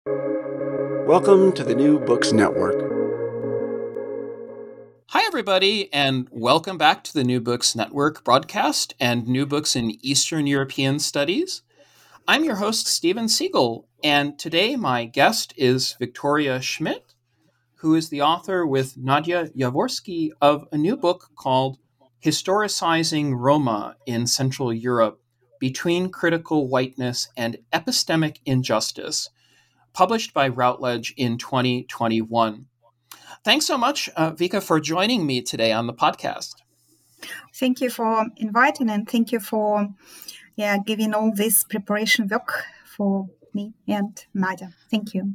Welcome to the New Books Network. Hi, everybody, and welcome back to the New Books Network broadcast and New Books in Eastern European Studies. I'm your host, Steven Siegel, and today my guest is Victoria Schmidt, who is the author with Nadia Jaworski of a new book called Historicizing Roma in Central Europe Between Critical Whiteness and Epistemic Injustice, published by Routledge in 2021. Thanks so much, Vika, for joining me today on the podcast. Thank you for inviting and thank you for giving all this preparation work for me and Nadia. Thank you.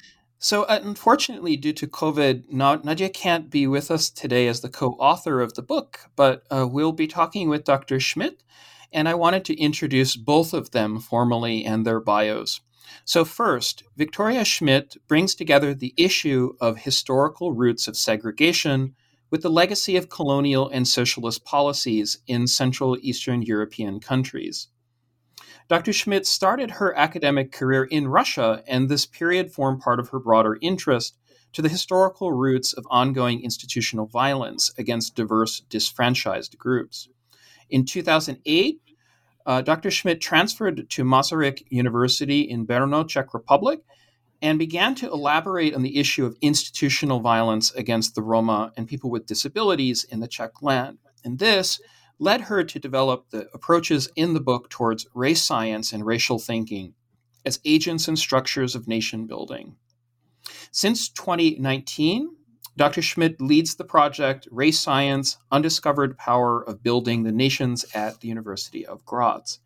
So unfortunately, due to COVID, Nadia can't be with us today as the co-author of the book, but we'll be talking with Dr. Schmidt, and I wanted to introduce both of them formally and their bios. So first, Victoria Schmidt brings together the issue of historical roots of segregation with the legacy of colonial and socialist policies in Central Eastern European countries. Dr. Schmidt started her academic career in Russia, and this period formed part of her broader interest to the historical roots of ongoing institutional violence against diverse, disfranchised groups. In 2008, Dr. Schmidt transferred to Masaryk University in Brno, Czech Republic, and began to elaborate on the issue of institutional violence against the Roma and people with disabilities in the Czech land. And this led her to develop the approaches in the book towards race science and racial thinking as agents and structures of nation building. Since 2019, Dr. Schmidt leads the project Race Science, Undiscovered Power of Building the Nations at the University of Graz.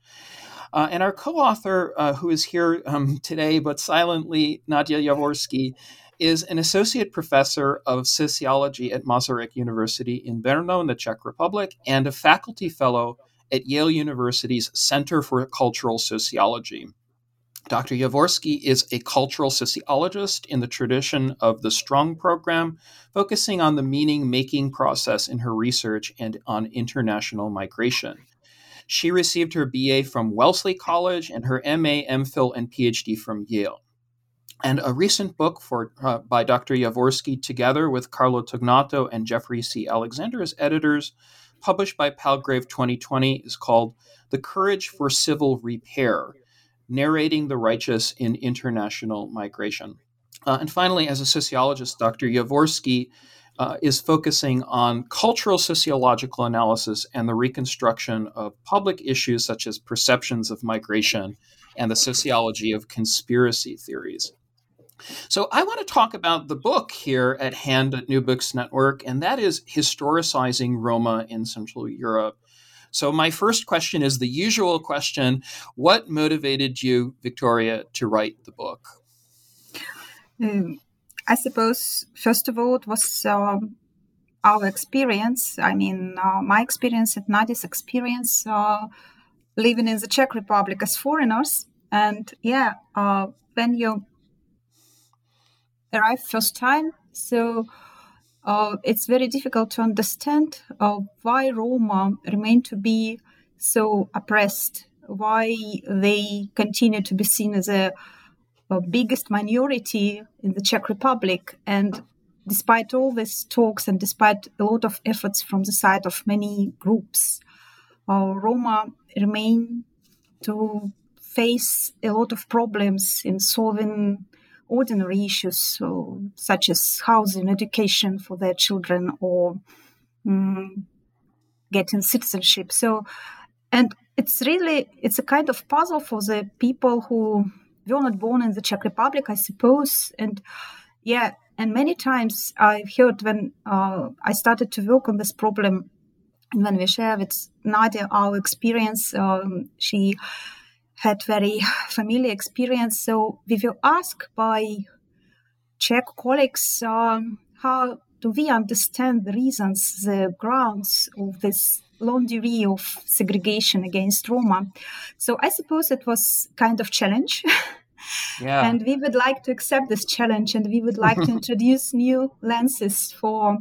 And our co-author, who is here today but silently, Nadia Jaworski, is an associate professor of sociology at Masaryk University in Brno in the Czech Republic and a faculty fellow at Yale University's Center for Cultural Sociology. Dr. Jaworski is a cultural sociologist in the tradition of the Strong program, focusing on the meaning-making process in her research and on international migration. She received her BA from Wellesley College and her MA, MPhil, and PhD from Yale. And a recent book by Dr. Jaworski, together with Carlo Tognato and Jeffrey C. Alexander as editors, published by Palgrave 2020, is called The Courage for Civil Repair, Narrating the Righteous in International Migration. And finally, as a sociologist, Dr. Jaworski is focusing on cultural sociological analysis and the reconstruction of public issues such as perceptions of migration and the sociology of conspiracy theories. So I want to talk about the book here at hand at New Books Network, and that is Historicizing Roma in Central Europe. So my first question is the usual question. What motivated you, Victoria, to write the book? I suppose, first of all, it was our experience. I mean, my experience and Nadia's experience living in the Czech Republic as foreigners. And when you arrive first time, so it's very difficult to understand why Roma remain to be so oppressed, why they continue to be seen as a biggest minority in the Czech Republic. And despite all these talks and despite a lot of efforts from the side of many groups, Roma remain to face a lot of problems in solving ordinary issues, such as housing, education for their children, or getting citizenship. And it's a kind of puzzle for the people who were not born in the Czech Republic, I suppose. And many times I've heard when I started to work on this problem, and when we share with Nadia our experience, she had very familiar experience. So we were asked by Czech colleagues, how do we understand the reasons, the grounds of this long degree of segregation against Roma? So I suppose it was kind of challenge. Yeah. And we would like to accept this challenge, and we would like to introduce new lenses for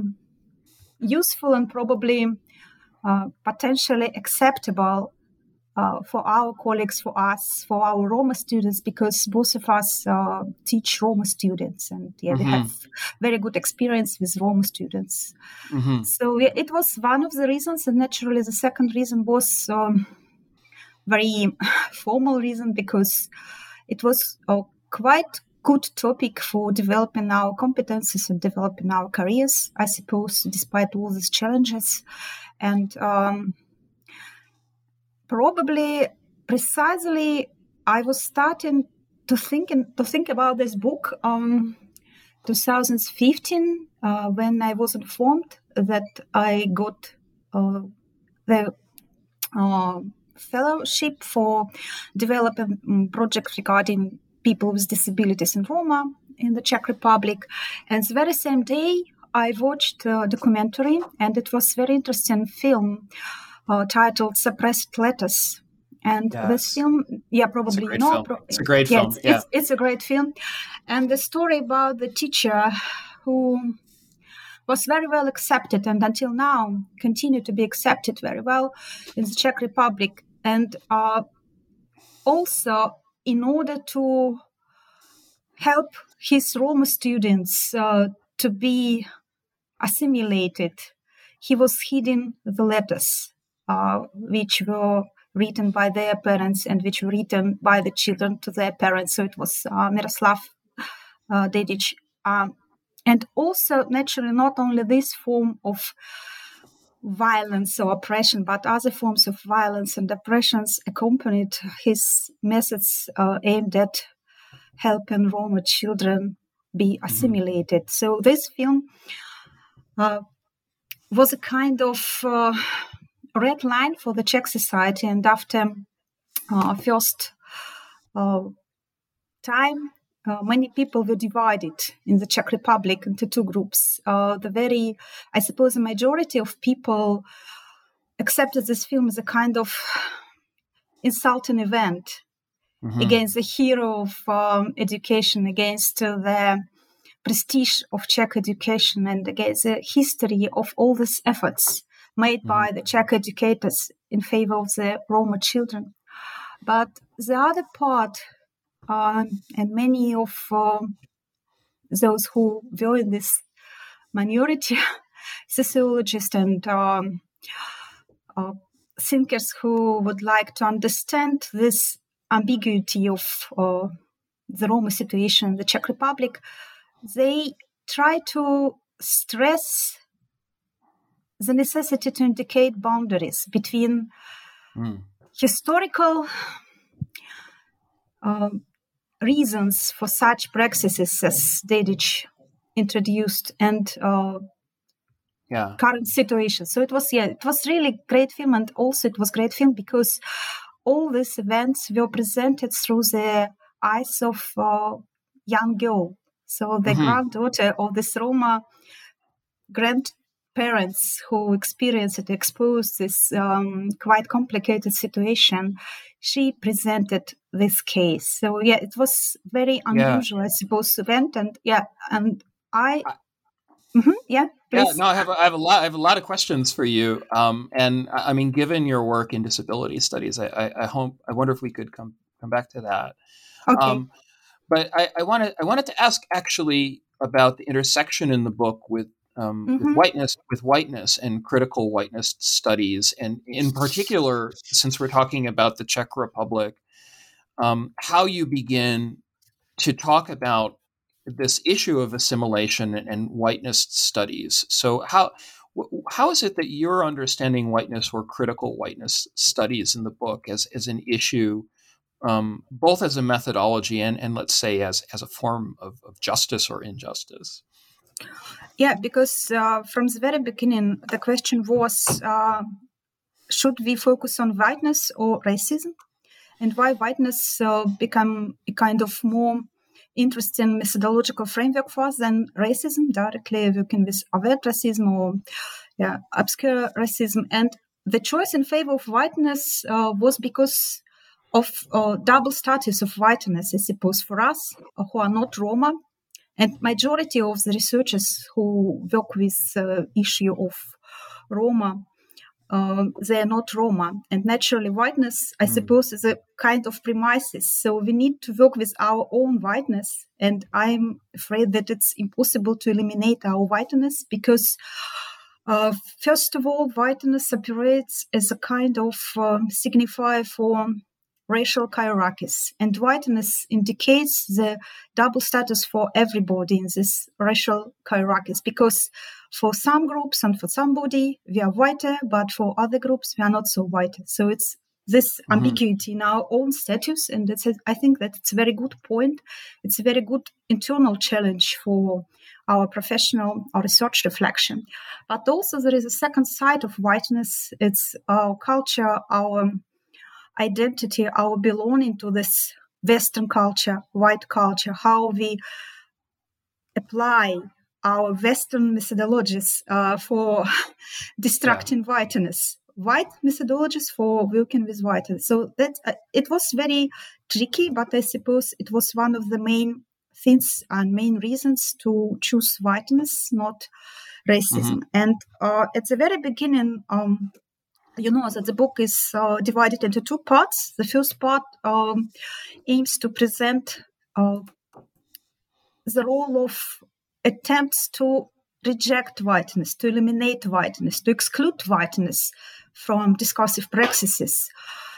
useful and probably potentially acceptable for our colleagues, for us, for our Roma students, because both of us teach Roma students, and we have very good experience with Roma students. So it was one of the reasons, and naturally the second reason was very formal reason, because it was a quite good topic for developing our competencies and developing our careers, I suppose, despite all these challenges. And probably precisely I was starting to think about this book 2015 when I was informed that I got the fellowship for developing project regarding people with disabilities in Roma in the Czech Republic. And the very same day I watched a documentary, and it was a very interesting film titled Suppressed Letters. And this film, probably you know. It's a great film. It's a great film. And the story about the teacher who was very well accepted, and until now continued to be accepted very well in the Czech Republic. And also, in order to help his Roma students to be assimilated, he was hiding the letters which were written by their parents and which were written by the children to their parents. So it was Miroslav Dedic. And also, naturally, not only this form of violence or oppression, but other forms of violence and oppressions accompanied his methods aimed at helping Roma children be assimilated. So this film was a kind of red line for the Czech society. And after first time, many people were divided in the Czech Republic into two groups. The majority of people accepted this film as a kind of insulting event against the hero of education, against the prestige of Czech education, and against the history of all these efforts made by the Czech educators in favor of the Roma children. But the other part, and many of those who were in this minority, sociologists and thinkers who would like to understand this ambiguity of the Roma situation in the Czech Republic, they try to stress the necessity to indicate boundaries between historical reasons for such practices as Dedic introduced and current situation. So it was really great film, and also it was great film because all these events were presented through the eyes of a young girl. So the granddaughter of this Roma grandparents who exposed this quite complicated situation, she presented this case. So it was very unusual, I suppose, event. And I please. I have a lot of questions for you. And I mean, given your work in disability studies, I wonder if we could come back to that. Okay. But I wanted to ask actually about the intersection in the book with whiteness and critical whiteness studies, and in particular, since we're talking about the Czech Republic, how you begin to talk about this issue of assimilation and whiteness studies. So how is it that you're understanding whiteness or critical whiteness studies in the book as an issue, both as a methodology and let's say as a form of justice or injustice? Yeah, because from the very beginning, the question was, should we focus on whiteness or racism? And why whiteness become a kind of more interesting methodological framework for us than racism, directly working with overt racism or obscure racism. And the choice in favor of whiteness was because of double status of whiteness, I suppose, for us who are not Roma. And majority of the researchers who work with the issue of Roma they are not Roma. And naturally, whiteness, I suppose, is a kind of premises. So we need to work with our own whiteness. And I'm afraid that it's impossible to eliminate our whiteness because, first of all, whiteness operates as a kind of signifier for racial hierarchies. And whiteness indicates the double status for everybody in this racial hierarchies, because for some groups and for somebody, we are whiter, but for other groups, we are not so white. So it's this ambiguity in our own status. And I think that it's a very good point. It's a very good internal challenge for our professional or research reflection. But also there is a second side of whiteness. It's our culture, our identity, our belonging to this Western culture, white culture, how we apply our Western methodologies for destructing whiteness, white methodologies for working with whiteness. So that it was very tricky, but I suppose it was one of the main things and main reasons to choose whiteness, not racism. And at the very beginning, you know that the book is divided into two parts. The first part aims to present the role of attempts to reject whiteness, to eliminate whiteness, to exclude whiteness from discursive practices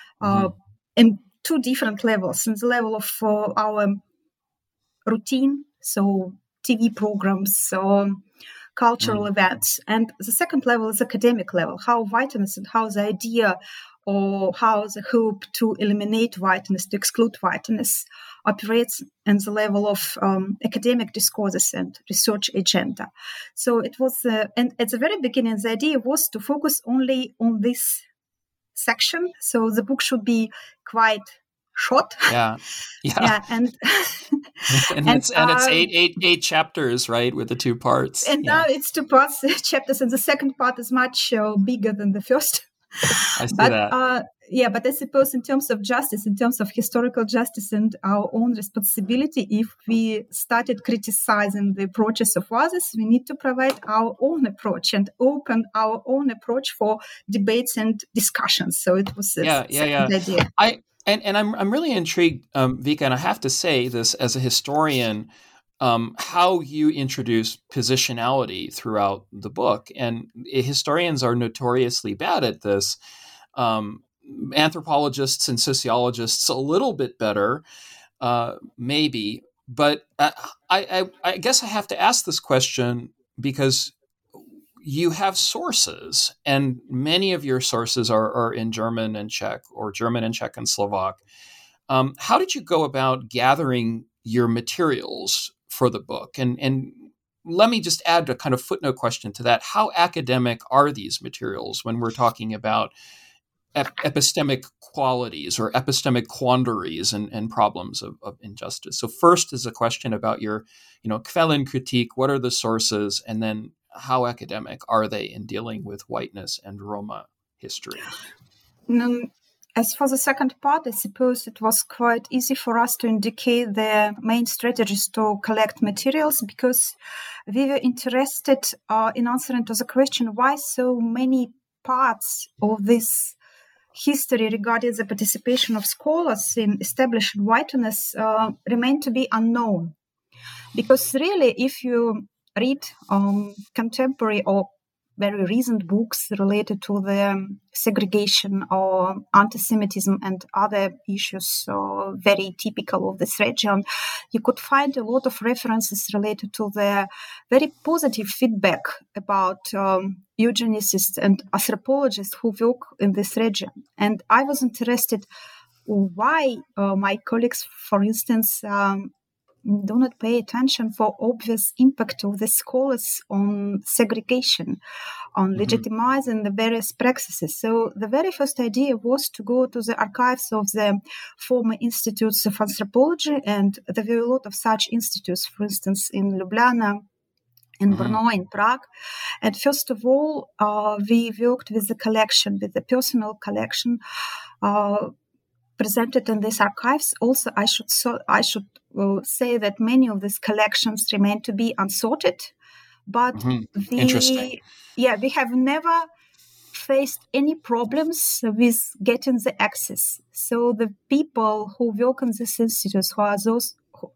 in two different levels. In the level of our routine, so TV programs, cultural events. And the second level is academic level, how whiteness and how the idea or how the hope to eliminate whiteness, to exclude whiteness operates in the level of academic discourses and research agenda. So it was, and at the very beginning, the idea was to focus only on this section. So the book should be quite short. Yeah. And it's eight chapters, right, with the two parts. And now it's two parts, chapters, and the second part is much bigger than the first. I see that. But I suppose in terms of justice, in terms of historical justice and our own responsibility, if we started criticizing the approaches of others, we need to provide our own approach and open our own approach for debates and discussions. So it was the second idea. And I'm really intrigued, Vika, and I have to say this as a historian, how you introduce positionality throughout the book. And historians are notoriously bad at this. Anthropologists and sociologists a little bit better, maybe. But I guess I have to ask this question because you have sources, and many of your sources are in German and Czech, or German and Czech and Slovak. How did you go about gathering your materials for the book? And let me just add a kind of footnote question to that. How academic are these materials when we're talking about epistemic qualities or epistemic quandaries and problems of injustice? So first is a question about your, Quellenkritik. What are the sources? And then how academic are they in dealing with whiteness and Roma history? As for the second part, I suppose it was quite easy for us to indicate the main strategies to collect materials, because we were interested in answering to the question why so many parts of this history regarding the participation of scholars in establishing whiteness remain to be unknown. Because really, if you read contemporary or very recent books related to the segregation or anti-Semitism and other issues very typical of this region, you could find a lot of references related to the very positive feedback about eugenicists and anthropologists who work in this region. And I was interested why my colleagues, for instance, do not pay attention for obvious impact of the scholars on segregation, on legitimizing the various practices. So the very first idea was to go to the archives of the former institutes of anthropology, and there were a lot of such institutes, for instance, in Ljubljana, in Brno, in Prague. And first of all, we worked with the collection, with the personal collection presented in these archives. Also, I should say that many of these collections remain to be unsorted, but we have never faced any problems with getting the access. So the people who work in these institutes, who are those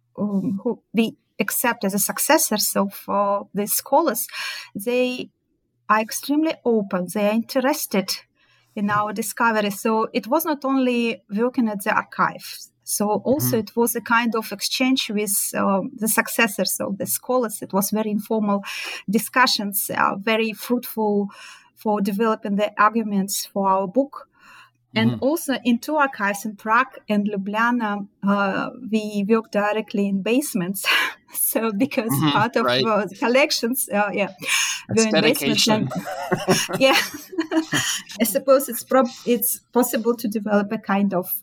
who we accept as the successors of the scholars, they are extremely open. They are interested in our discovery. So it was not only working at the archives. So also it was a kind of exchange with the successors of the scholars. It was very informal discussions, very fruitful for developing the arguments for our book. And also in two archives in Prague and Ljubljana, we work directly in basements. So because part of the collections, That's in dedication. Yeah, I suppose it's possible to develop a kind of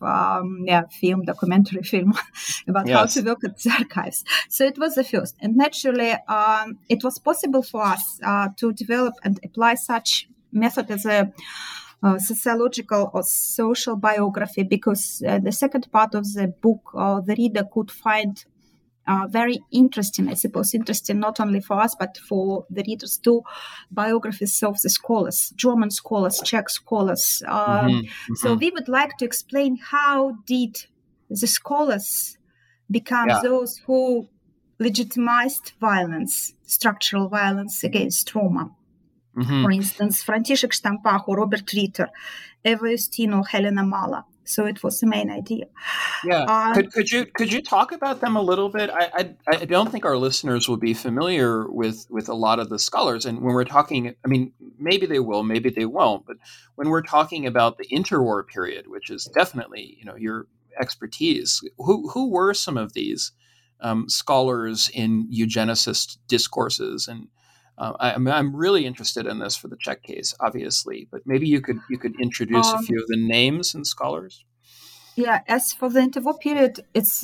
documentary film about how to work at the archives. So it was the first, and naturally, it was possible for us to develop and apply such method as a sociological or social biography, because the second part of the book, the reader could find very interesting, I suppose, interesting not only for us, but for the readers too, biographies of the scholars, German scholars, Czech scholars. So we would like to explain how did the scholars become those who legitimized violence, structural violence against Roma. For instance, František Štampach or Robert Ritter, Eva Justino, Helena Mala. So it was the main idea. Yeah. Could you talk about them a little bit? I don't think our listeners will be familiar with a lot of the scholars. And when we're talking, I mean, maybe they will, maybe they won't. But when we're talking about the interwar period, which is definitely, your expertise, who were some of these scholars in eugenicist discourses? And I'm really interested in this for the Czech case, obviously, but maybe you could introduce a few of the names and scholars. Yeah, as for the interwar period, it's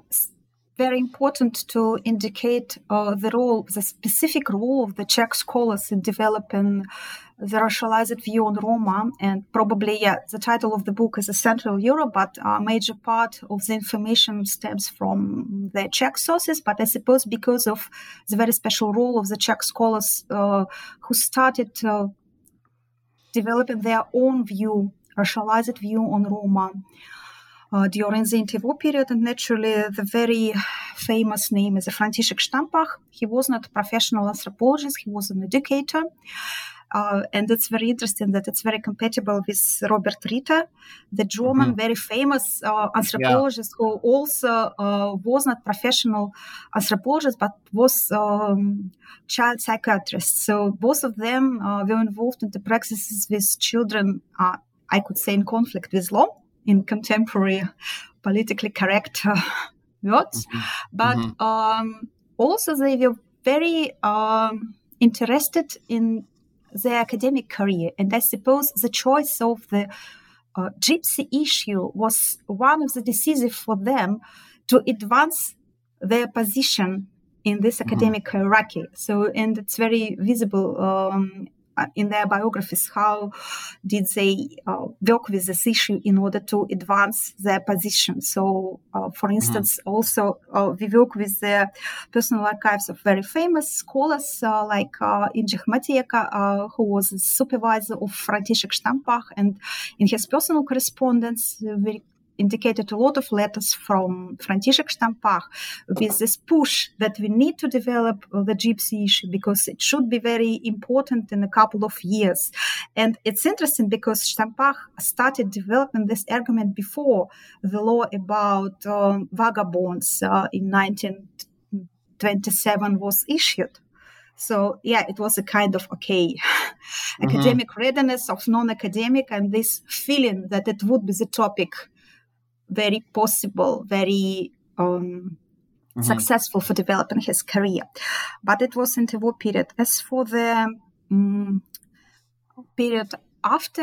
very important to indicate the specific role of the Czech scholars in developing the racialized view on Roma. And probably, the title of the book is Central Europe, but a major part of the information stems from the Czech sources. But I suppose because of the very special role of the Czech scholars who started developing their own view, racialized view on Roma, during the interwar period, and naturally the very famous name is František Štampach. He was not a professional anthropologist, he was an educator. And it's very interesting that it's very compatible with Robert Ritter, the German, very famous anthropologist who also was not professional anthropologist, but was child psychiatrist. So both of them were involved in the practices with children, I could say, in conflict with law, in contemporary politically correct words. But also they were very interested in their academic career. And I suppose the choice of the gypsy issue was one of the decisive for them to advance their position in this academic hierarchy. So, and it's very visible in their biographies, how did they work with this issue in order to advance their position. So, for instance, also we work with the personal archives of very famous scholars like Jindřich Matějka, who was the supervisor of František Štampach, and in his personal correspondence, we indicated a lot of letters from František Štampach with this push that we need to develop the gypsy issue because it should be very important in a couple of years. And it's interesting because Štampach started developing this argument before the law about vagabonds in 1927 was issued. So, it was a kind of, academic readiness of non-academic and this feeling that it would be the topic very possible, very successful for developing his career. But it was interwar period. As for the period after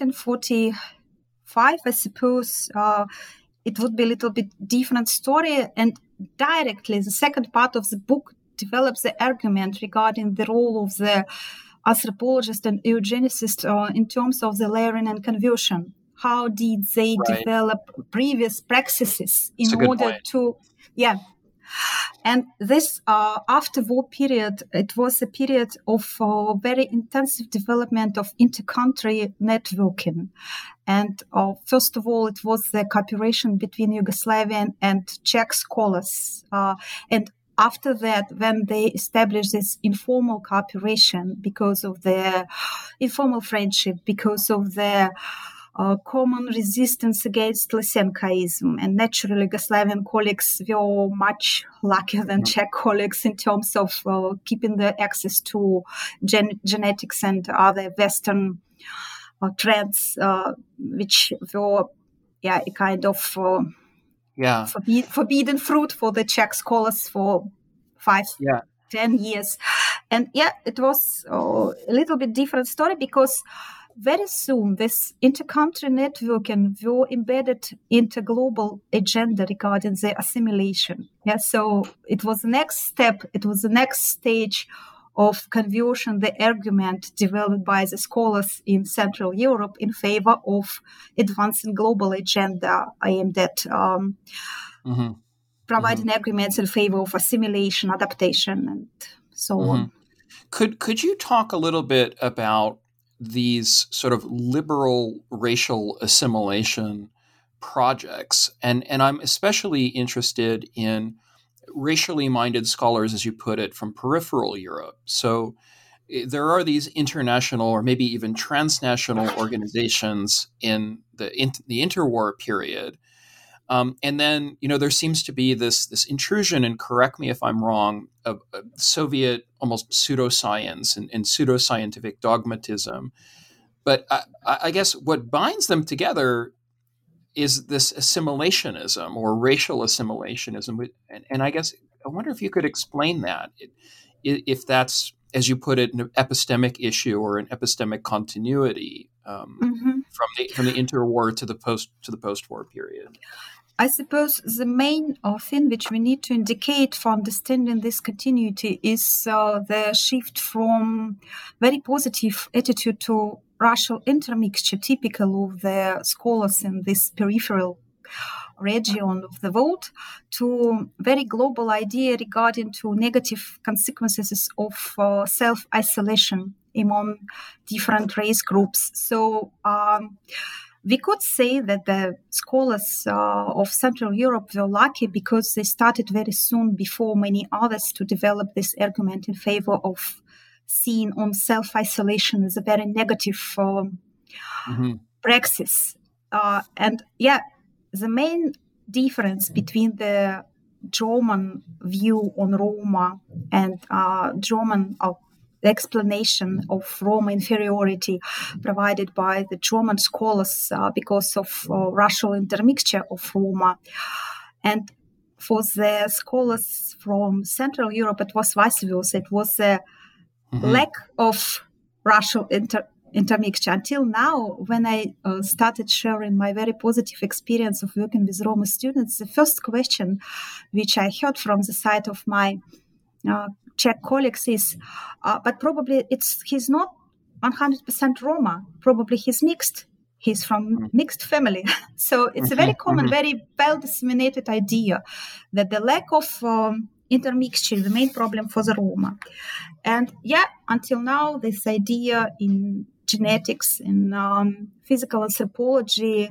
1945, I suppose it would be a little bit different story. And directly, the second part of the book develops the argument regarding the role of the anthropologist and eugenicist in terms of the layering and conversion. How did they develop previous practices in order to, And this after-war period, it was a period of very intensive development of inter-country networking. And first of all, it was the cooperation between Yugoslavian and Czech scholars. And after that, when they established this informal cooperation because of their informal friendship, because of their common resistance against Lysenkoism. And naturally, Yugoslavian colleagues were much luckier than Czech colleagues in terms of keeping the access to genetics and other Western trends, which were a kind of forbidden fruit for the Czech scholars for 5-10 years. And it was a little bit different story because very soon this inter-country networking were embedded into global agenda regarding the assimilation. So it was the next step, it was the next stage of conversion, the argument developed by the scholars in Central Europe in favor of advancing global agenda aimed at providing arguments in favor of assimilation, adaptation, and so on. Could you talk a little bit about these sort of liberal racial assimilation projects? And I'm especially interested in racially minded scholars, as you put it, from peripheral Europe. So there are these international or maybe even transnational organizations in the interwar period. And then, there seems to be this intrusion, and correct me if I'm wrong, of Soviet almost pseudoscience and pseudoscientific dogmatism. But I guess what binds them together is this assimilationism or racial assimilationism. And I guess I wonder if you could explain that, if that's, as you put it, an epistemic issue or an epistemic continuity from the interwar to the post-war period. I suppose the main thing which we need to indicate for understanding this continuity is the shift from very positive attitude to racial intermixture, typical of the scholars in this peripheral region of the world, to very global idea regarding to negative consequences of self-isolation among different race groups. So we could say that the scholars of Central Europe were lucky because they started very soon before many others to develop this argument in favor of seeing on self-isolation as a very negative praxis. And the main difference between the German view on Roma and German explanation of Roma inferiority provided by the German scholars because of racial intermixture of Roma. And for the scholars from Central Europe, it was vice versa. It was a lack of racial intermixture. Until now, when I started sharing my very positive experience of working with Roma students, the first question which I heard from the side of my Czech colleagues is, but probably he's not 100% Roma. Probably he's mixed. He's from mixed family. So it's a very common, very well disseminated idea that the lack of intermixture is the main problem for the Roma. And until now, this idea in genetics, in physical anthropology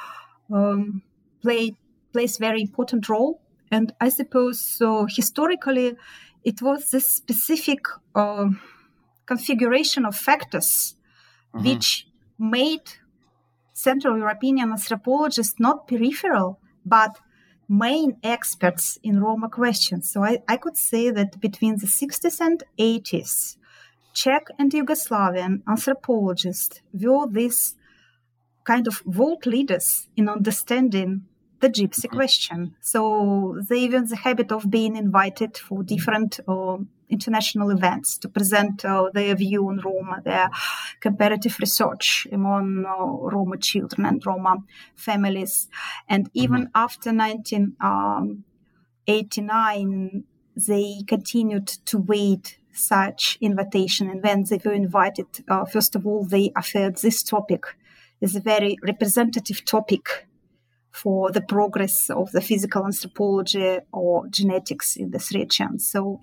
plays very important role. And I suppose historically, it was this specific configuration of factors which made Central European anthropologists not peripheral, but main experts in Roma questions. So I could say that between the 60s and 80s, Czech and Yugoslavian anthropologists were these kind of world leaders in understanding the gypsy question. So they were in the habit of being invited for different international events to present their view on Roma, their comparative research among Roma children and Roma families. And even after 1989, they continued to wait such invitation. And when they were invited, first of all, they offered this topic as a very representative topic for the progress of the physical anthropology or genetics in this region. So,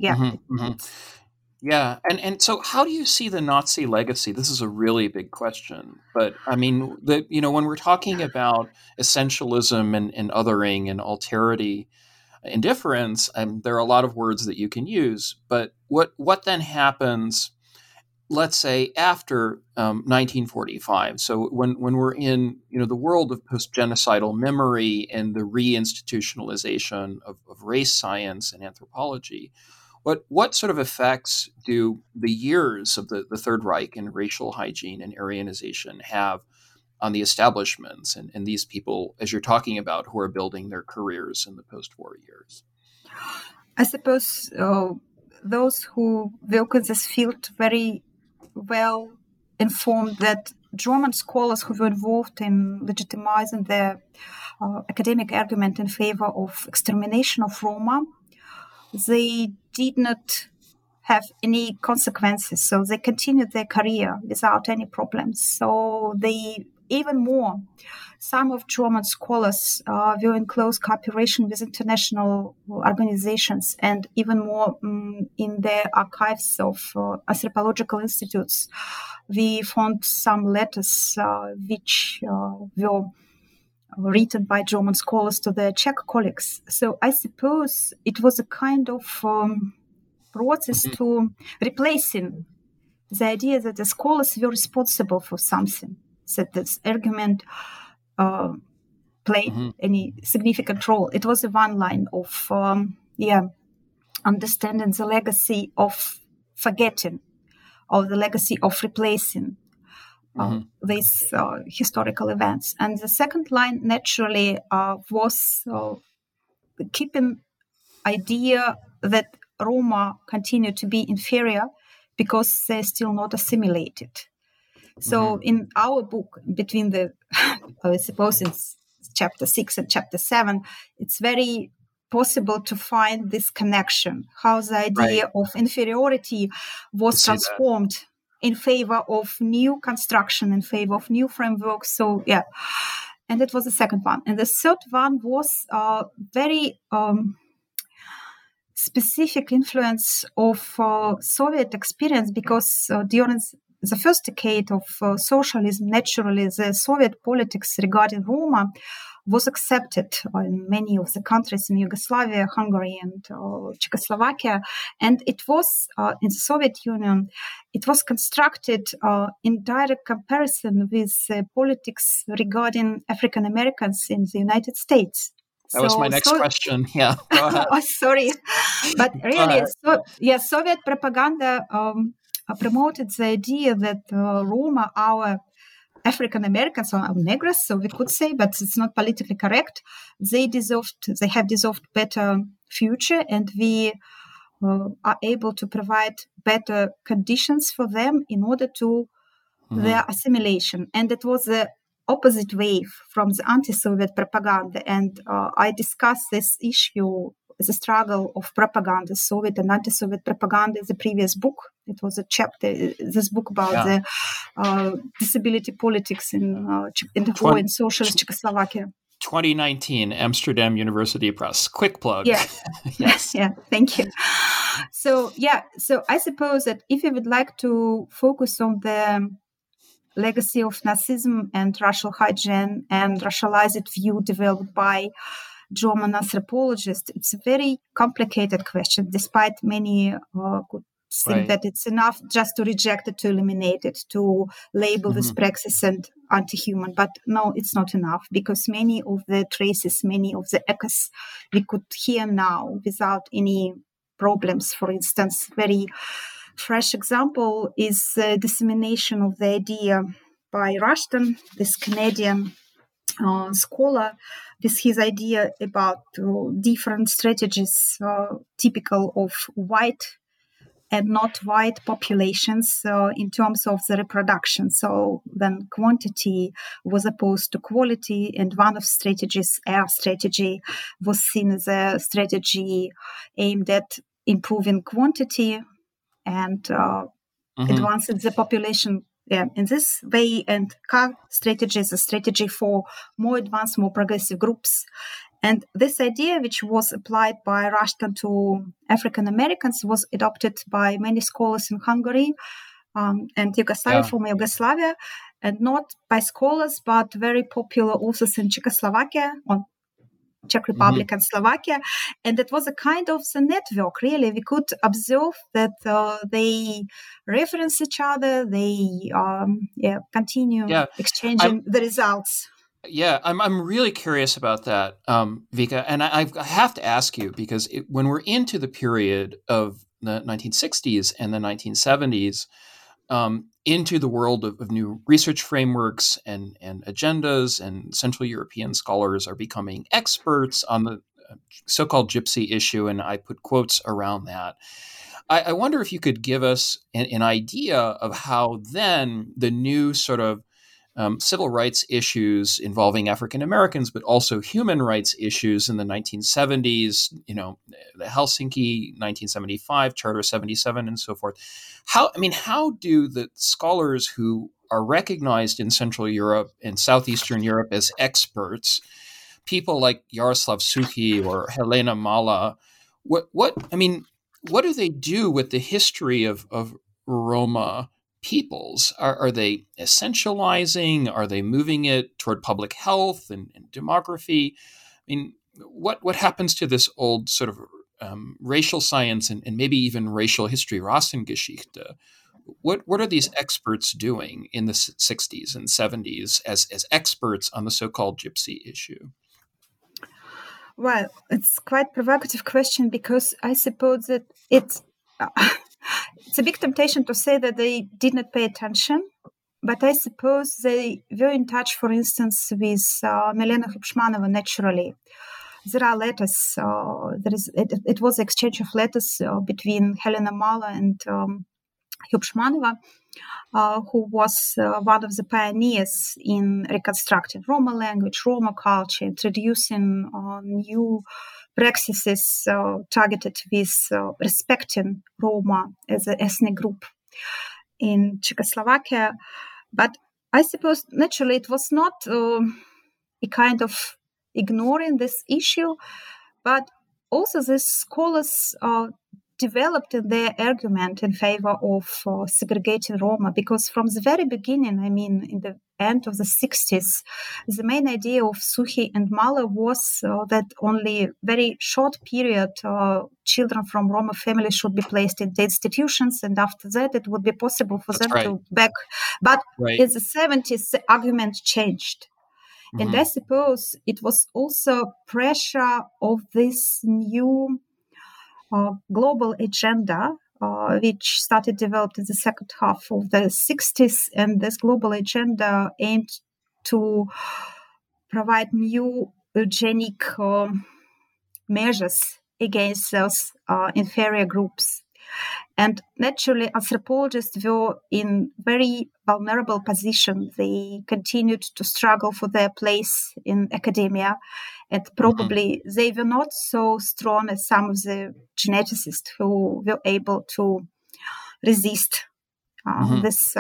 Yeah, and so how do you see the Nazi legacy? This is a really big question, but I mean, when we're talking about essentialism and othering and alterity, indifference, there are a lot of words that you can use, but what then happens, let's say, after 1945? So when we're in the world of post-genocidal memory and the reinstitutionalization of race science and anthropology, what sort of effects do the years of the Third Reich and racial hygiene and Aryanization have on the establishments and these people, as you're talking about, who are building their careers in the post-war years? I suppose those who work in this field very well informed that German scholars who were involved in legitimizing the academic argument in favor of extermination of Roma, they did not have any consequences. So they continued their career without any problems. So they even more, some of German scholars were in close cooperation with international organizations, and even more in the archives of anthropological institutes, we found some letters which were written by German scholars to their Czech colleagues. So I suppose it was a kind of process to replacing the idea that the scholars were responsible for something, that this argument played any significant role. It was a one line of understanding the legacy of forgetting, or the legacy of replacing these historical events. And the second line naturally was keeping idea that Roma continue to be inferior because they're still not assimilated. So in our book, between the, I suppose it's chapter 6 and chapter 7, it's very possible to find this connection, how the idea of inferiority was transformed in favor of new construction, in favor of new frameworks. So, and it was the second one. And the third one was very specific influence of Soviet experience, because during the first decade of socialism, naturally, the Soviet politics regarding Roma was accepted in many of the countries in Yugoslavia, Hungary, and Czechoslovakia. And it was, in the Soviet Union, it was constructed in direct comparison with politics regarding African Americans in the United States. That was my next question. Yeah, go ahead. Oh, sorry. But really, Soviet propaganda promoted the idea that Roma, our African Americans, or Negros, so we could say, but it's not politically correct. They have deserved better future, and we are able to provide better conditions for them in order to their assimilation. And it was the opposite wave from the anti-Soviet propaganda. And I discussed this issue, the struggle of propaganda, Soviet and anti-Soviet propaganda, in the previous book. It was a chapter, this book about the disability politics in the war in socialist Czechoslovakia. 2019, Amsterdam University Press. Quick plug. Yeah. Yes. Yeah, thank you. So I suppose that if you would like to focus on the legacy of Nazism and racial hygiene and racialized view developed by German anthropologists, it's a very complicated question, despite many could think that it's enough just to reject it, to eliminate it, to label this praxis and anti-human. But no, it's not enough, because many of the traces, many of the echoes we could hear now without any problems. For instance, very fresh example is the dissemination of the idea by Rushton, this Canadian scholar, with his idea about different strategies typical of white and not white populations in terms of the reproduction. So then quantity was opposed to quality, and one of strategies, air strategy, was seen as a strategy aimed at improving quantity and advancing the population in this way, and CAR strategy is a strategy for more advanced, more progressive groups. And this idea, which was applied by Rushton to African Americans, was adopted by many scholars in Hungary and Yugoslavia, former Yugoslavia, and not by scholars, but very popular authors in Czechoslovakia, on Czech Republic and Slovakia. And it was a kind of the network, really. We could observe that they reference each other, they continue exchanging the results. Yeah, I'm really curious about that, Vika. And I have to ask you, because when we're into the period of the 1960s and the 1970s, into the world of new research frameworks and agendas, and Central European scholars are becoming experts on the so-called gypsy issue, and I put quotes around that. I wonder if you could give us an idea of how then the new sort of civil rights issues involving African Americans, but also human rights issues in the 1970s, the Helsinki 1975, Charter 77, and so forth. How do the scholars who are recognized in Central Europe and Southeastern Europe as experts, people like Jaroslav Suchý or Helena Mala, what do they do with the history of Roma peoples? Are they essentializing? Are they moving it toward public health and demography? What happens to this old sort of racial science and maybe even racial history, Rassengeschichte? What are these experts doing in the 60s and 70s as experts on the so-called gypsy issue? Well, it's quite a provocative question, because I suppose that it's a big temptation to say that they did not pay attention, but I suppose they were in touch, for instance, with Milena Hubschmanova naturally. There are letters. It was an exchange of letters between Helena Mala and Hubschmanova, who was one of the pioneers in reconstructing Roma language, Roma culture, introducing new practices targeted with respecting Roma as an ethnic group in Czechoslovakia. But I suppose naturally it was not a kind of ignoring this issue, but also these scholars developed their argument in favor of segregating Roma, because from the very beginning, in the end of the 60s, the main idea of Suchý and Mala was that only very short period children from Roma families should be placed in the institutions, and after that it would be possible for them to back. But in the 70s, the argument changed. And I suppose it was also pressure of this new global agenda, which started developed in the second half of the 60s. And this global agenda aimed to provide new eugenic measures against those inferior groups. And naturally, anthropologists were in very vulnerable position. They continued to struggle for their place in academia, and probably they were not so strong as some of the geneticists who were able to resist this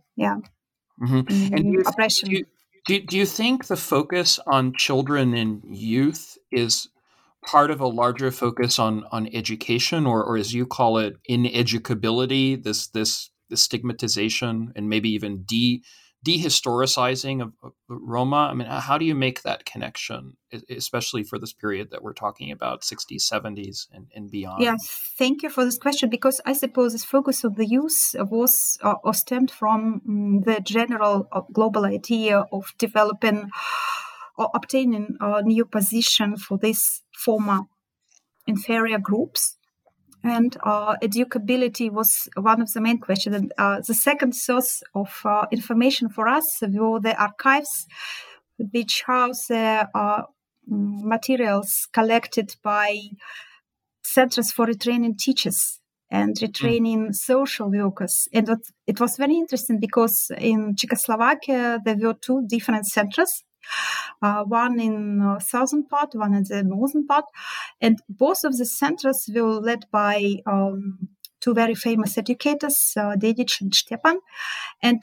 oppression. Do you think the focus on children and youth is part of a larger focus on education, or as you call it, ineducability, this stigmatization and maybe even dehistoricizing of Roma? How do you make that connection, especially for this period that we're talking about, 60s, 70s, and beyond? Yes, thank you for this question, because I suppose this focus of the youth was or stemmed from the general global idea of developing or obtaining a new position for these former inferior groups. And educability was one of the main questions. And the second source of information for us were the archives, which house materials collected by centers for retraining teachers and retraining social workers. And it was very interesting, because in Czechoslovakia, there were two different centers. One in the southern part, one in the northern part. And both of the centers were led by two very famous educators, Dedic and Stepan. And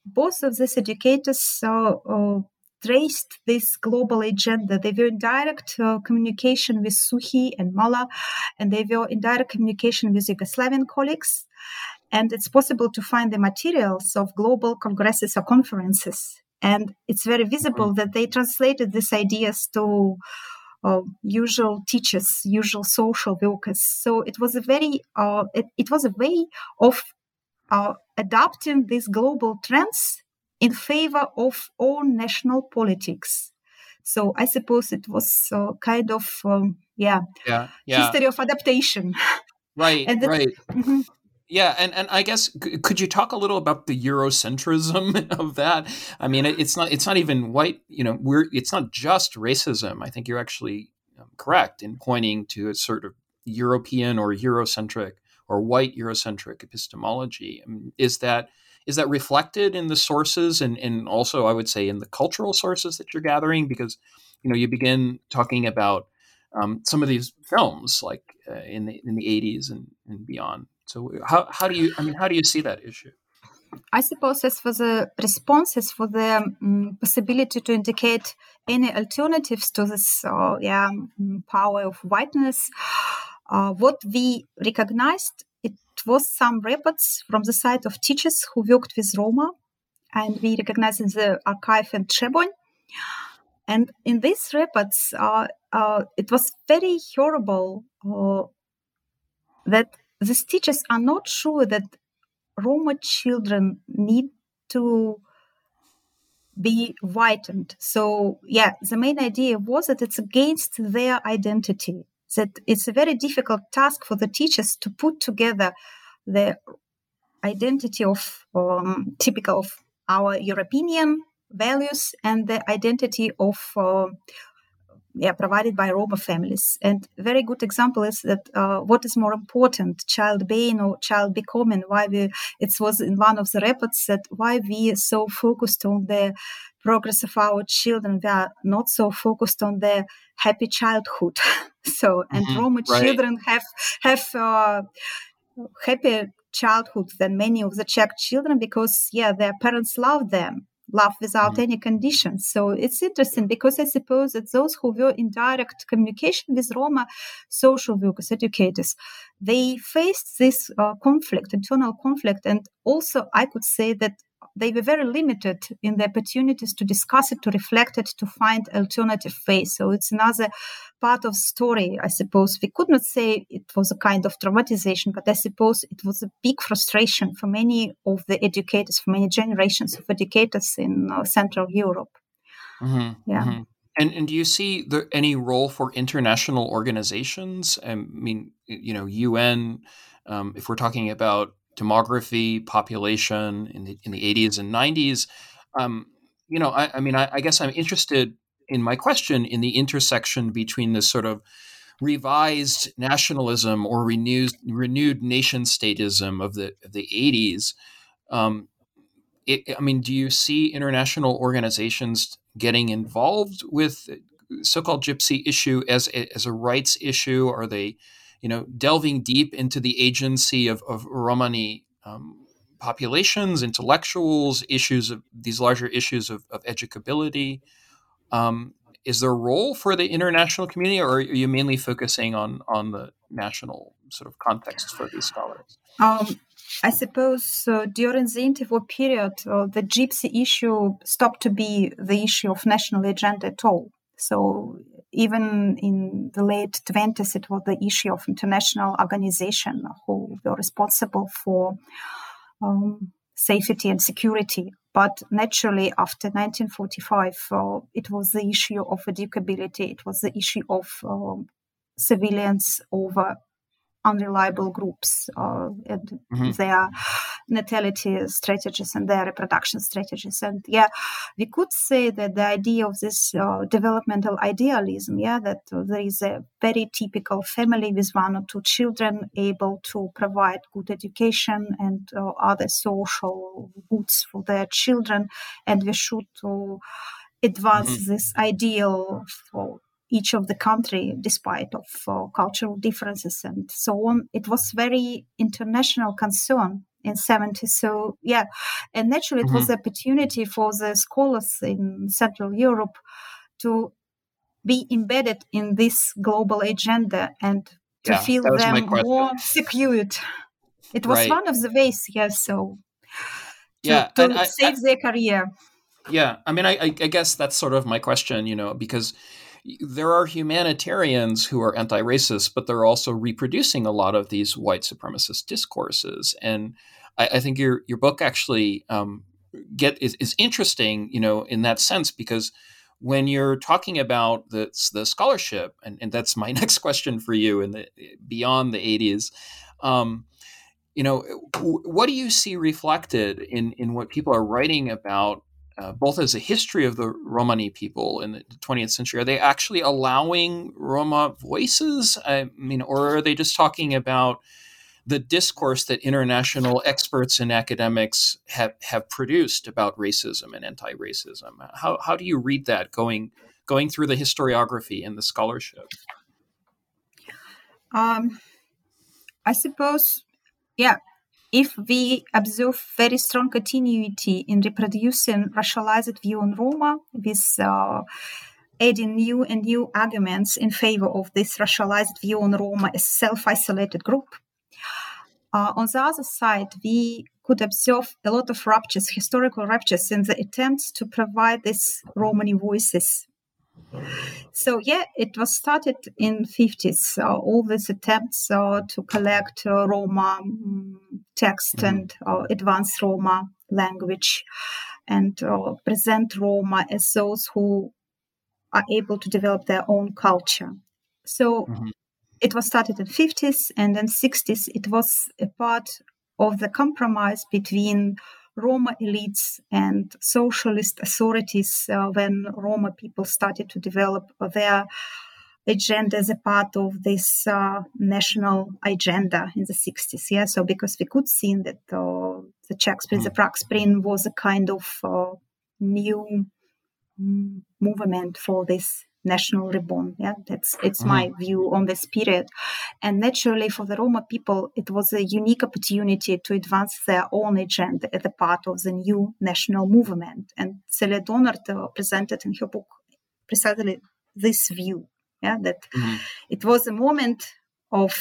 both of these educators traced this global agenda. They were in direct communication with Suhi and Mala, and they were in direct communication with Yugoslavian colleagues. And it's possible to find the materials of global congresses or conferences. And it's very visible that they translated these ideas to usual teachers, usual social workers. So it was a very, it was a way of adopting these global trends in favor of own national politics. So I suppose it was kind of, history of adaptation. Right, right. Mm-hmm. Yeah, and I guess could you talk a little about the Eurocentrism of that? I mean, it's not even white. It's not just racism. I think you're actually correct in pointing to a sort of European or Eurocentric or white Eurocentric epistemology. I mean, is that reflected in the sources and also I would say in the cultural sources that you're gathering? Because you begin talking about some of these films like in the 80s and beyond. So how do you see that issue? I suppose as for the responses, for the possibility to indicate any alternatives to this power of whiteness, what we recognized, it was some reports from the side of teachers who worked with Roma, and we recognized in the archive in Trebon. And in these reports, it was very horrible that these teachers are not sure that Roma children need to be whitened. So, the main idea was that it's against their identity, that it's a very difficult task for the teachers to put together the identity of typical of our European values and the identity of provided by Roma families. And a very good example is that what is more important, child being or child becoming, it was in one of the reports that why we are so focused on the progress of our children, we are not so focused on their happy childhood. So, and Roma children have happy childhood than many of the Czech children because, their parents love them. Love without any conditions. So it's interesting because I suppose that those who were in direct communication with Roma social workers, educators, they faced this internal conflict. And also I could say that they were very limited in the opportunities to discuss it, to reflect it, to find alternative ways. So it's another part of the story, I suppose. We could not say it was a kind of traumatization, but I suppose it was a big frustration for many of the educators, for many generations of educators in Central Europe. Mm-hmm, mm-hmm. And do you see any role for international organizations? I mean, UN, if we're talking about demography, population in the 80s and 90s, I guess I'm interested in my question in the intersection between this sort of revised nationalism or renewed nation statism of the 80s. Do you see international organizations getting involved with so-called gypsy issue as a rights issue? Are they, delving deep into the agency of Romani populations, intellectuals, issues of these larger issues of educability? Is there a role for the international community, or are you mainly focusing on the national sort of context for these scholars? I suppose during the interwar period, the gypsy issue stopped to be the issue of national agenda at all. So even in the late 20s, it was the issue of international organization who were responsible for safety and security. But naturally, after 1945, it was the issue of educability. It was the issue of civilians over unreliable groups and their natality strategies and their reproduction strategies. And we could say that the idea of this developmental idealism, that there is a very typical family with one or two children able to provide good education and other social goods for their children, and we should advance this ideal for each of the country, despite of cultural differences and so on. It was very international concern. in 70s. So, yeah, and naturally it was an opportunity for the scholars in Central Europe to be embedded in this global agenda and to Yeah, feel that was my them question. more secured. It was Right. one of the ways, yes, so Yeah, and to save their career. Yeah, I mean, I guess that's sort of my question, because there are humanitarians who are anti-racist, but they're also reproducing a lot of these white supremacist discourses, and I think your book actually is interesting, in that sense, because when you're talking about the scholarship, and that's my next question for you, in the beyond the 80s. What do you see reflected in what people are writing about, both as a history of the Romani people in the 20th century? Are they actually allowing Roma voices? I mean, or are they just talking about the discourse that international experts and academics have produced about racism and anti-racism? How do you read that going through the historiography and the scholarship? I suppose, yeah, if we observe very strong continuity in reproducing racialized view on Roma with adding new and new arguments in favor of this racialized view on Roma as self-isolated group. On the other side, we could observe a lot of ruptures, historical ruptures, in the attempts to provide these Romani voices. So, yeah, it was started in 50s, all these attempts to collect Roma text and advanced Roma language and present Roma as those who are able to develop their own culture. So it was started in 50s, and in 60s it was a part of the compromise between Roma elites and socialist authorities when Roma people started to develop their agenda as a part of this national agenda in the 60s. Yeah, so because we could see that the Czech Spring, the Prague Spring was a kind of new movement for this national reborn. Yeah, it's my view on this period. And naturally, for the Roma people, it was a unique opportunity to advance their own agenda as a part of the new national movement. And Celia Donert presented in her book precisely this view. Yeah, that it was a moment of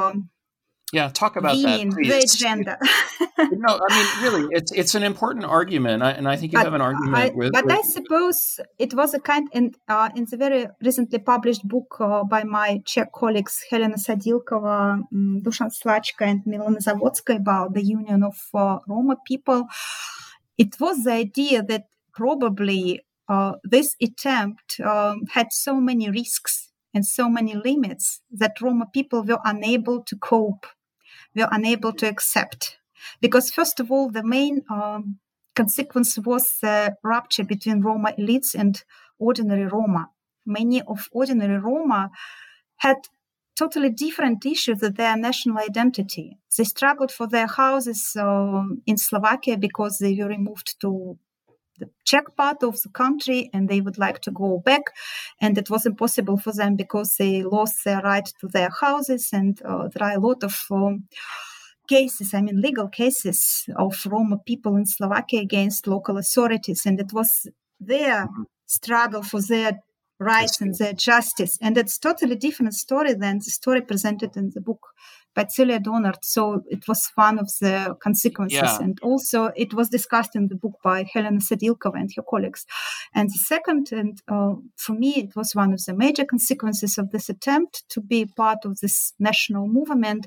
talk about that, please. The agenda. No, I mean, really, it's an important argument, and I think you have an argument with. But I suppose it was a kind in the very recently published book by my Czech colleagues Helena Sadilkova, Dusan Slachka, and Milena Zavodska about the union of Roma people. It was the idea that probably this attempt had so many risks and so many limits that Roma people were unable to cope, were unable to accept. Because, first of all, the main consequence was the rupture between Roma elites and ordinary Roma. Many of ordinary Roma had totally different issues with their national identity. They struggled for their houses in Slovakia because they were removed to the Czech part of the country and they would like to go back. And it was impossible for them because they lost their right to their houses. And there are a lot of cases, legal cases of Roma people in Slovakia against local authorities. And it was their struggle for their rights and their justice. And it's totally different story than the story presented in the book by Celia Donert. So it was one of the consequences. Yeah. And also it was discussed in the book by Helena Sadilkova and her colleagues. And the second, and for me, it was one of the major consequences of this attempt to be part of this national movement.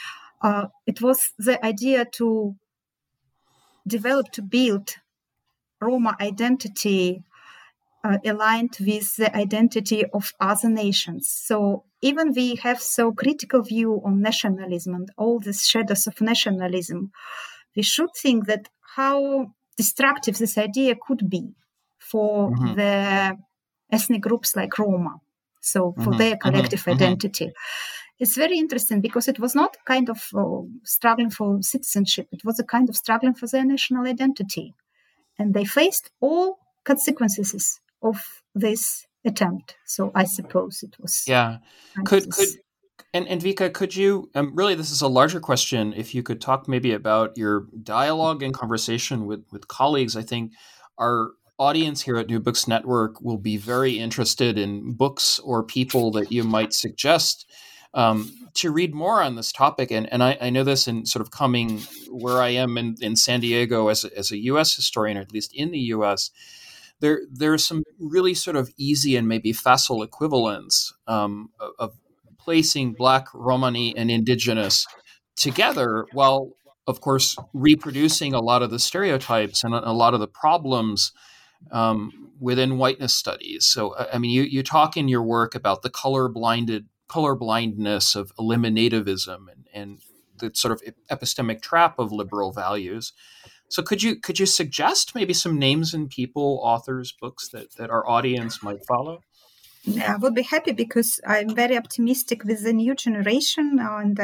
It was the idea to develop, to build Roma identity aligned with the identity of other nations. So even we have so critical view on nationalism and all these shadows of nationalism, we should think that how destructive this idea could be for the ethnic groups like Roma. So for their collective identity. It's very interesting because it was not kind of struggling for citizenship. It was a kind of struggling for their national identity. And they faced all consequences of this attempt. So I suppose it was. Yeah. And Vika, could you, really, this is a larger question. If you could talk maybe about your dialogue and conversation with colleagues, I think our audience here at New Books Network will be very interested in books or people that you might suggest to read more on this topic. And I know this in sort of coming where I am in San Diego as a U.S. historian, or at least in the U.S., there are some really sort of easy and maybe facile equivalents of placing Black, Romani, and Indigenous together, while, of course, reproducing a lot of the stereotypes and a lot of the problems within whiteness studies. So, I mean, you talk in your work about the color blindness of eliminativism and the sort of epistemic trap of liberal values. So could you suggest maybe some names and people, authors, books that our audience might follow? I would be happy because I'm very optimistic with the new generation, and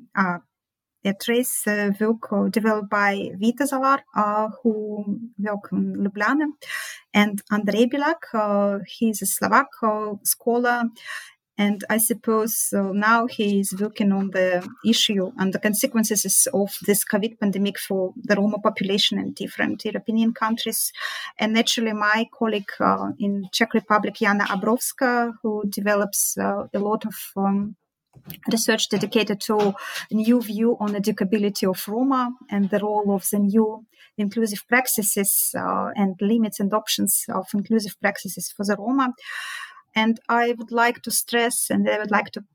a trace work developed by Vita Zalar, who work in Ljubljana, and Andrej Bilak. He's a Slovak scholar. And I suppose now he is working on the issue and the consequences of this COVID pandemic for the Roma population in different European countries. And naturally, my colleague in Czech Republic, Jana Abrovska, who develops a lot of research dedicated to a new view on educability of Roma and the role of the new inclusive practices and limits and options of inclusive practices for the Roma. And I would like to stress, and I would like to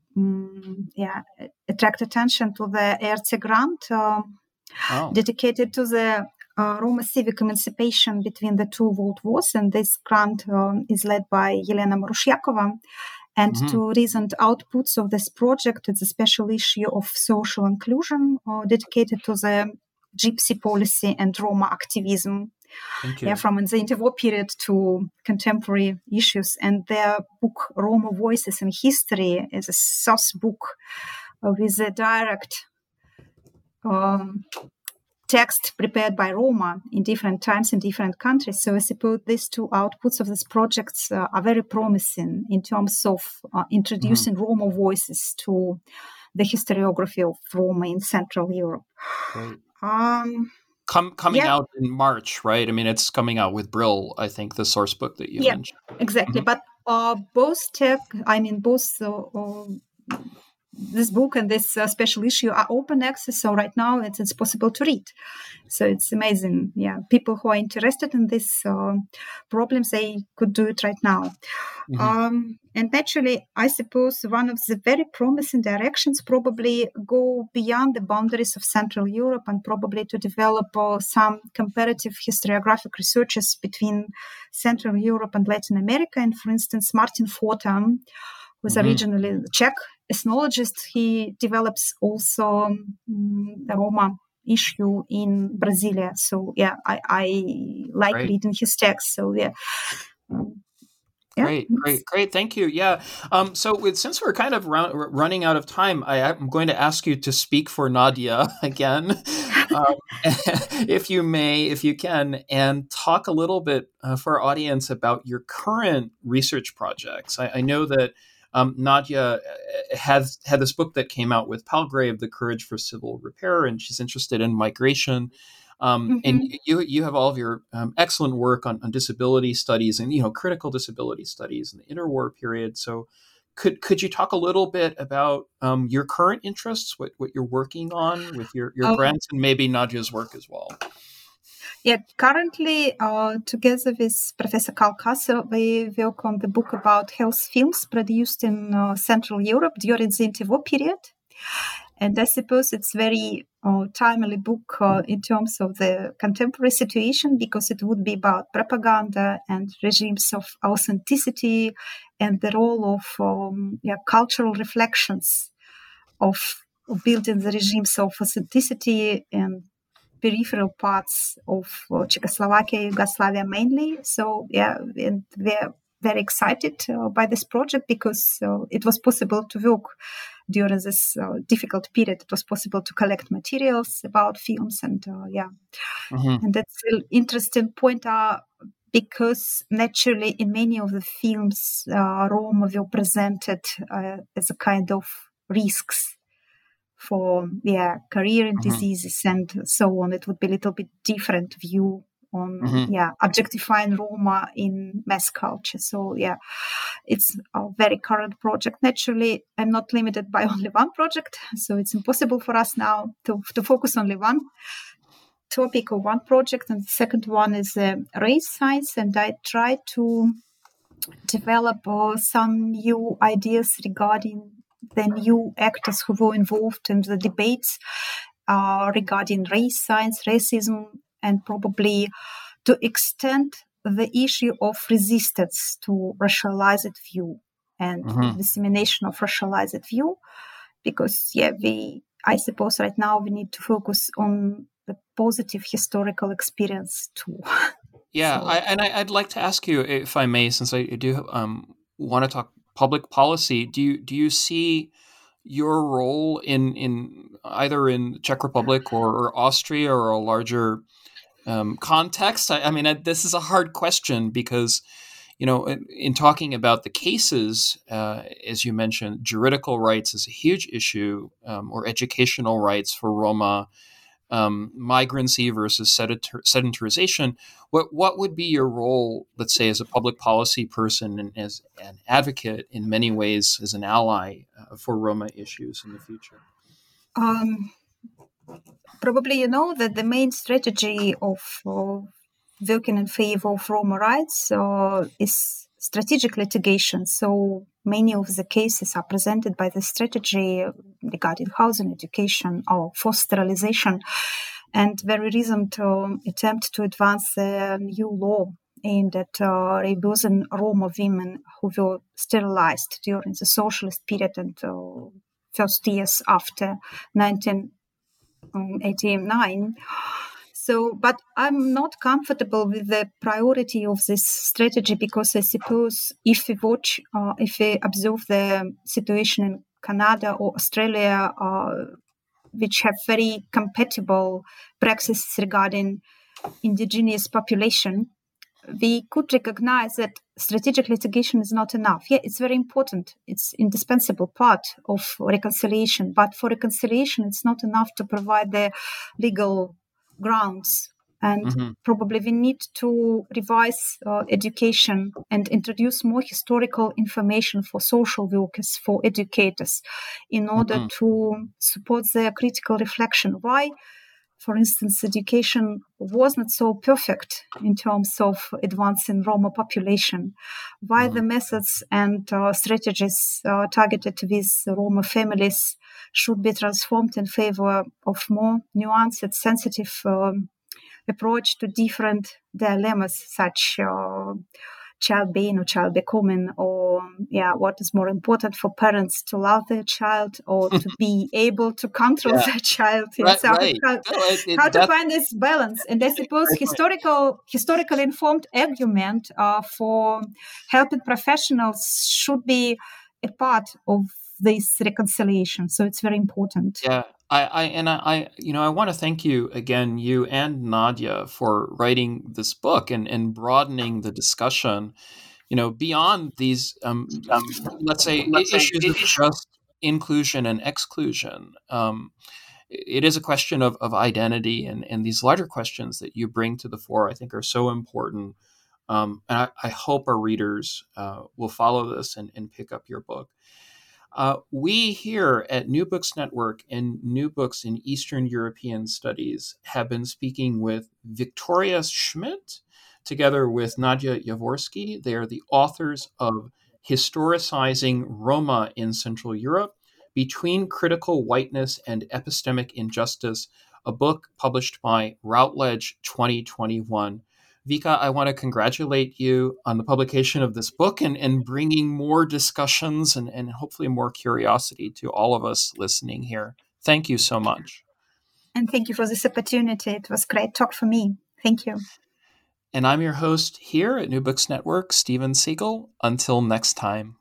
attract attention to the ERC grant dedicated to the Roma civic emancipation between the two world wars. And this grant is led by Yelena Marushyakova. And two recent outputs of this project is a special issue of social inclusion dedicated to the gypsy policy and Roma activism. From the interwar period to contemporary issues. And their book, Roma Voices in History, is a source book with a direct text prepared by Roma in different times in different countries. So I suppose these two outputs of these projects are very promising in terms of introducing Roma voices to the historiography of Roma in Central Europe. Great. Coming out in March, right? I mean, it's coming out with Brill, I think, the source book that you mentioned. Exactly. But both this book and this special issue are open access. So right now it's possible to read. So it's amazing. Yeah. People who are interested in these problems, they could do it right now. And naturally, I suppose one of the very promising directions probably go beyond the boundaries of Central Europe and probably to develop some comparative historiographic researches between Central Europe and Latin America. And for instance, Martin Fota, who's originally a Czech ethnologist, he develops also the Roma issue in Brasilia. So yeah, I like reading his texts. So yeah. Great. Thank you. Yeah. So since we're kind of running out of time, I'm going to ask you to speak for Nadia again, if you can, and talk a little bit for our audience about your current research projects. I know that Nadia had this book that came out with Palgrave, The Courage for Civil Repair, and she's interested in migration. And you have all of your excellent work on disability studies and critical disability studies in the interwar period. So could you talk a little bit about your current interests, what you're working on with your grants, and maybe Nadia's work as well? Yeah, currently, together with Professor Karl Kasser, we work on the book about health films produced in Central Europe during the interwar period. And I suppose it's very timely book in terms of the contemporary situation, because it would be about propaganda and regimes of authenticity and the role of cultural reflections of building the regimes of authenticity and peripheral parts of Czechoslovakia, Yugoslavia mainly. So and we're very excited by this project because it was possible to work during this difficult period. It was possible to collect materials about films and and that's an interesting point because naturally in many of the films Roma were presented as a kind of risks for career and diseases and so on. It would be a little bit different view on objectifying Roma in mass culture. So it's a very current project. Naturally, I'm not limited by only one project, so it's impossible for us now to focus only one topic or one project. And the second one is race science, and I try to develop some new ideas regarding the new actors who were involved in the debates regarding race science, racism, and probably to extend the issue of resistance to racialized view and dissemination of racialized view, because I suppose right now we need to focus on the positive historical experience too. Yeah, I'd like to ask you, if I may, since I do want to talk public policy. Do you see your role in either in the Czech Republic or Austria or a larger context? I mean, this is a hard question because, in talking about the cases, as you mentioned, juridical rights is a huge issue, or educational rights for Roma, migrancy versus sedentarization. What would be your role, let's say, as a public policy person and as an advocate in many ways, as an ally for Roma issues in the future? Probably you know that the main strategy of working in favor of Roma rights is strategic litigation. So many of the cases are presented by the strategy regarding housing, education, or forced sterilization. And very recent attempt to advance a new law aimed at reimbursing Roma women who were sterilized during the socialist period and first years after 1989. So, but I'm not comfortable with the priority of this strategy, because I suppose if we observe the situation in Canada or Australia, which have very compatible practices regarding indigenous population, we could recognize that strategic litigation is not enough. Yeah, it's very important. It's indispensable part of reconciliation. But for reconciliation, it's not enough to provide the legal grounds. And probably we need to revise education and introduce more historical information for social workers, for educators, in order to support their critical reflection. Why, for instance, education was not so perfect in terms of advancing Roma population? Why the methods and strategies targeted with Roma families should be transformed in favor of more nuanced, sensitive approach to different dilemmas, such child-being or child becoming, or what is more important for parents, to love their child or to be able to control their child. Right, so how to find this balance? And I suppose historical informed argument for helping professionals should be a part of this reconciliation. So it's very important. Yeah. I want to thank you again, you and Nadia, for writing this book and broadening the discussion, beyond these, let's say issues of just inclusion and exclusion. It is a question of identity, and these larger questions that you bring to the fore, I think, are so important. And I hope our readers will follow this and pick up your book. We here at New Books Network and New Books in Eastern European Studies have been speaking with Victoria Schmidt, together with Nadia Yavorsky. They are the authors of Historicizing Roma in Central Europe, Between Critical Whiteness and Epistemic Injustice, a book published by Routledge 2021. Vika, I want to congratulate you on the publication of this book and bringing more discussions and hopefully more curiosity to all of us listening here. Thank you so much. And thank you for this opportunity. It was a great talk for me. Thank you. And I'm your host here at New Books Network, Steven Siegel. Until next time.